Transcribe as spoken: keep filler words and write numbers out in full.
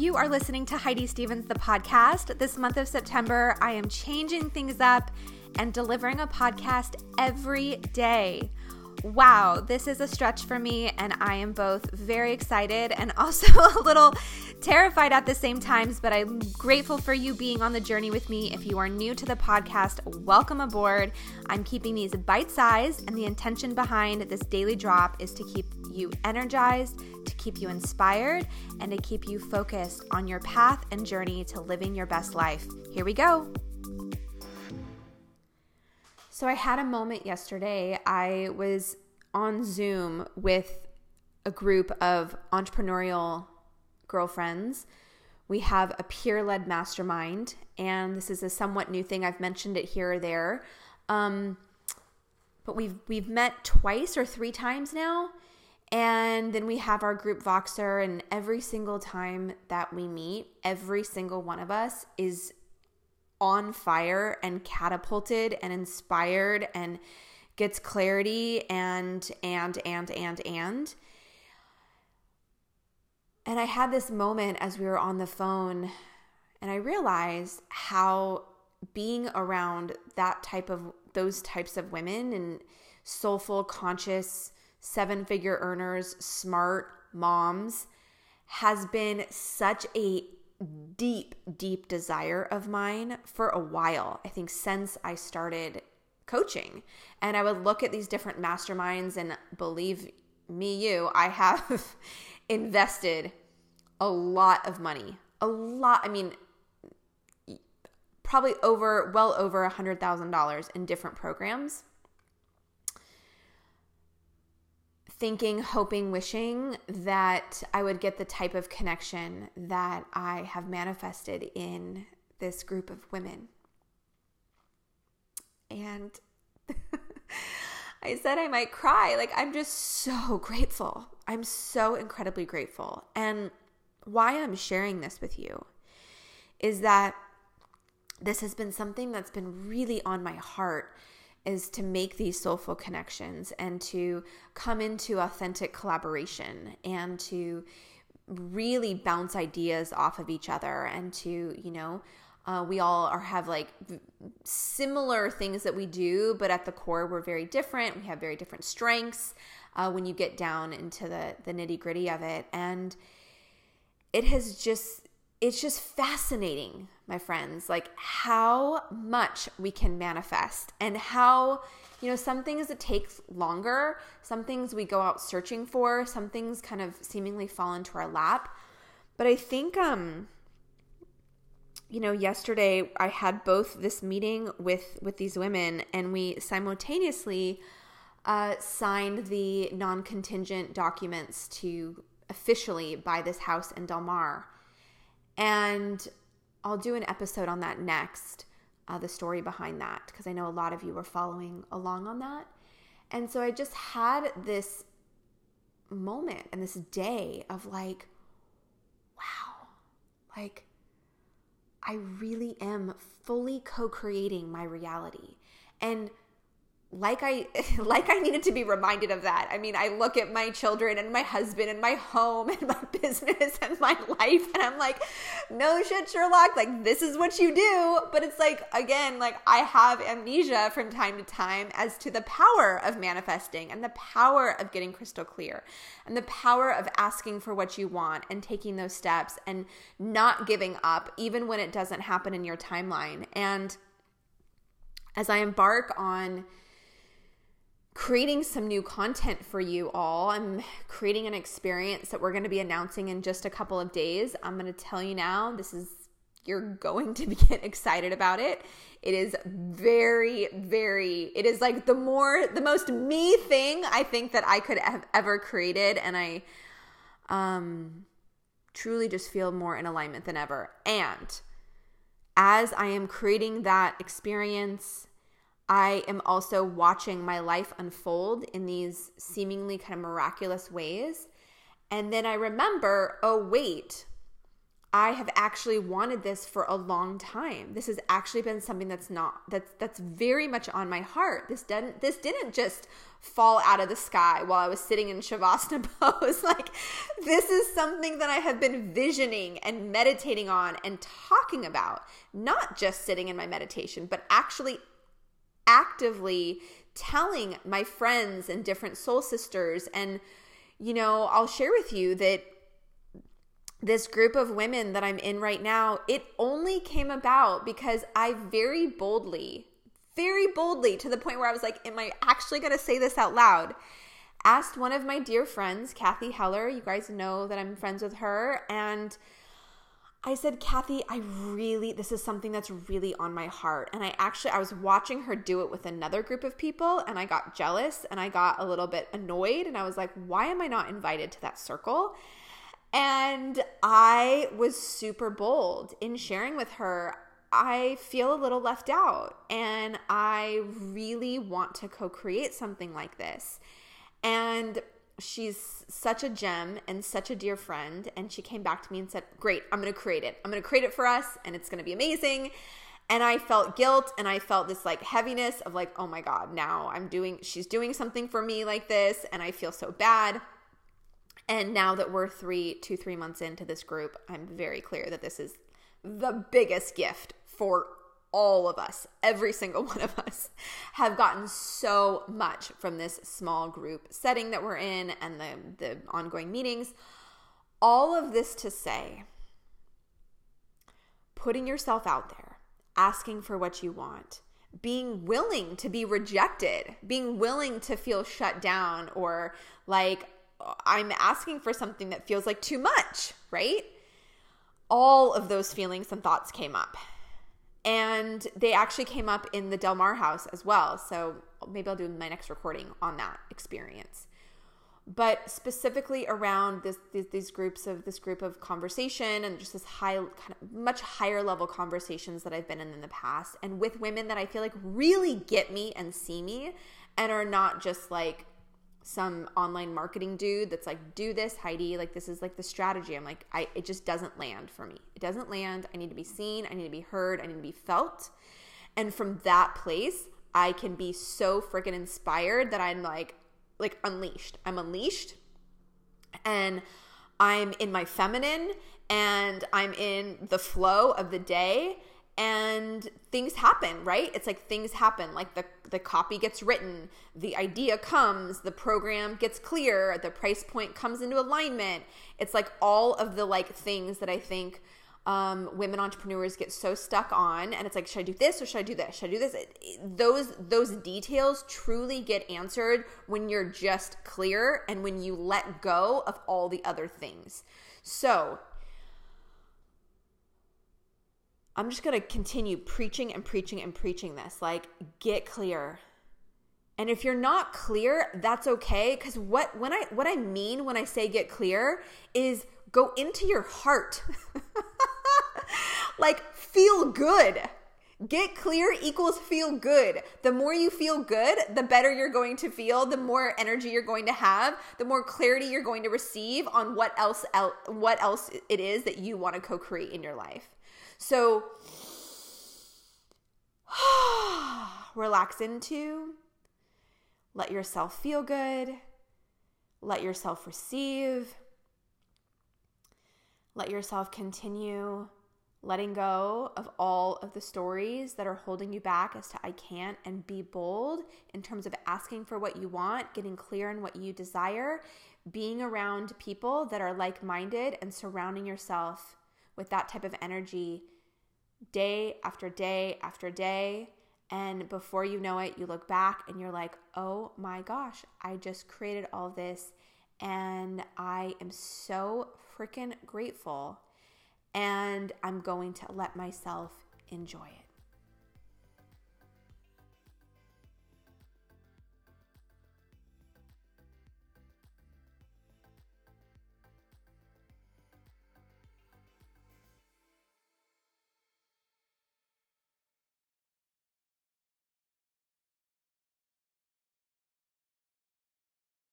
You are listening to Heidi Stevens, the podcast. This month of September, I am changing things up and delivering a podcast every day. Wow, this is a stretch for me, and I am both very excited and also a little terrified at the same times, but I'm grateful for you being on the journey with me. If you are new to the podcast, welcome aboard. I'm keeping these bite-sized, and the intention behind this daily drop is to keep you energized, to keep you inspired, and to keep you focused on your path and journey to living your best life. Here we go. So I had a moment yesterday. I was on Zoom with a group of entrepreneurial girlfriends. We have a peer-led mastermind, and this is a somewhat new thing. I've mentioned it here or there, um, but we've we've met twice or three times now, and then we have our group Voxer, and every single time that we meet, every single one of us is on fire and catapulted and inspired and gets clarity and, and, and, and, and. And I had this moment as we were on the phone, and I realized how being around that type of, those types of women and soulful, conscious, seven-figure earners, smart moms has been such a deep, deep desire of mine for a while. I think since I started coaching, and I would look at these different masterminds, and believe me, you, I have invested a lot of money, a lot. I mean, probably over, well over a hundred thousand dollars in different programs. Thinking, hoping, wishing that I would get the type of connection that I have manifested in this group of women. And I said I might cry. Like, I'm just so grateful. I'm so incredibly grateful. And why I'm sharing this with you is that this has been something that's been really on my heart, is to make these soulful connections and to come into authentic collaboration and to really bounce ideas off of each other, and to, you know, uh, we all are have like similar things that we do, but at the core we're very different. We have very different strengths uh, when you get down into the, the nitty gritty of it. And it has just, it's just fascinating, my friends, like how much we can manifest, and how, you know, some things it takes longer, some things we go out searching for, some things kind of seemingly fall into our lap. But I think, um, you know, yesterday I had both this meeting with, with these women, and we simultaneously uh, signed the non-contingent documents to officially buy this house in Del Mar. And I'll do an episode on that next, uh, the story behind that, because I know a lot of you were following along on that. And so I just had this moment and this day of like, wow, like I really am fully co-creating my reality. And like I like I needed to be reminded of that. I mean, I look at my children and my husband and my home and my business and my life, and I'm like, no shit, Sherlock, like this is what you do. But it's like, again, like I have amnesia from time to time as to the power of manifesting, and the power of getting crystal clear, and the power of asking for what you want and taking those steps and not giving up even when it doesn't happen in your timeline. And as I embark on creating some new content for you all, I'm creating an experience that we're going to be announcing in just a couple of days. I'm going to tell you now, this is, you're going to get excited about it. It is very, very, it is like the more, the most me thing I think that I could have ever created. And I um, truly just feel more in alignment than ever. And as I am creating that experience, I am also watching my life unfold in these seemingly kind of miraculous ways. And then I remember, oh, wait, I have actually wanted this for a long time. This has actually been something that's not, that's, that's very much on my heart. This didn't, this didn't just fall out of the sky while I was sitting in Shavasana pose. Like, this is something that I have been visioning and meditating on and talking about, not just sitting in my meditation, but actually actively telling my friends and different soul sisters. And, you know, I'll share with you that this group of women that I'm in right now, it only came about because I very boldly, very boldly, to the point where I was like, am I actually going to say this out loud? Asked one of my dear friends, Kathy Heller. You guys know that I'm friends with her. And I said, Kathy, I really, this is something that's really on my heart. And I actually, I was watching her do it with another group of people, and I got jealous and I got a little bit annoyed. And I was like, why am I not invited to that circle? And I was super bold in sharing with her, I feel a little left out and I really want to co-create something like this. And she's such a gem and such a dear friend. And she came back to me and said, great, I'm going to create it. I'm going to create it for us and it's going to be amazing. And I felt guilt and I felt this like heaviness of like, oh my God, now I'm doing, she's doing something for me like this and I feel so bad. And now that we're three, two, three months into this group, I'm very clear that this is the biggest gift for all of us. Every single one of us have gotten so much from this small group setting that we're in and the, the ongoing meetings. All of this to say, putting yourself out there, asking for what you want, being willing to be rejected, being willing to feel shut down or like, I'm asking for something that feels like too much, right? All of those feelings and thoughts came up. And they actually came up in the Del Mar house as well. So maybe I'll do my next recording on that experience. But specifically around this, these, these groups of this group of conversation and just this high, kind of much higher level conversations that I've been in in the past, and with women that I feel like really get me and see me and are not just like some online marketing dude that's like, do this, Heidi, like this is like the strategy. I'm like, I, it just doesn't land for me. It doesn't land. I need to be seen. I need to be heard. I need to be felt. And from that place, I can be so freaking inspired that I'm like, like unleashed. I'm unleashed and I'm in my feminine and I'm in the flow of the day. And things happen, right? It's like things happen, like the, the copy gets written, the idea comes, the program gets clear, the price point comes into alignment. It's like all of the like things that I think um, women entrepreneurs get so stuck on. And it's like, should I do this or should I do this? Should I do this? It, it, those, those details truly get answered when you're just clear and when you let go of all the other things. So I'm just going to continue preaching and preaching and preaching this. Like, get clear. And if you're not clear, that's okay. Because what when I what I mean when I say get clear is go into your heart. Like, feel good. Get clear equals feel good. The more you feel good, the better you're going to feel, the more energy you're going to have, the more clarity you're going to receive on what else el- what else it is that you want to co-create in your life. So relax into, let yourself feel good, let yourself receive, let yourself continue letting go of all of the stories that are holding you back as to I can't, and be bold in terms of asking for what you want, getting clear on what you desire, being around people that are like-minded and surrounding yourself with that type of energy day after day after day. And before you know it, you look back and you're like, oh my gosh, I just created all this and I am so freaking grateful and I'm going to let myself enjoy it.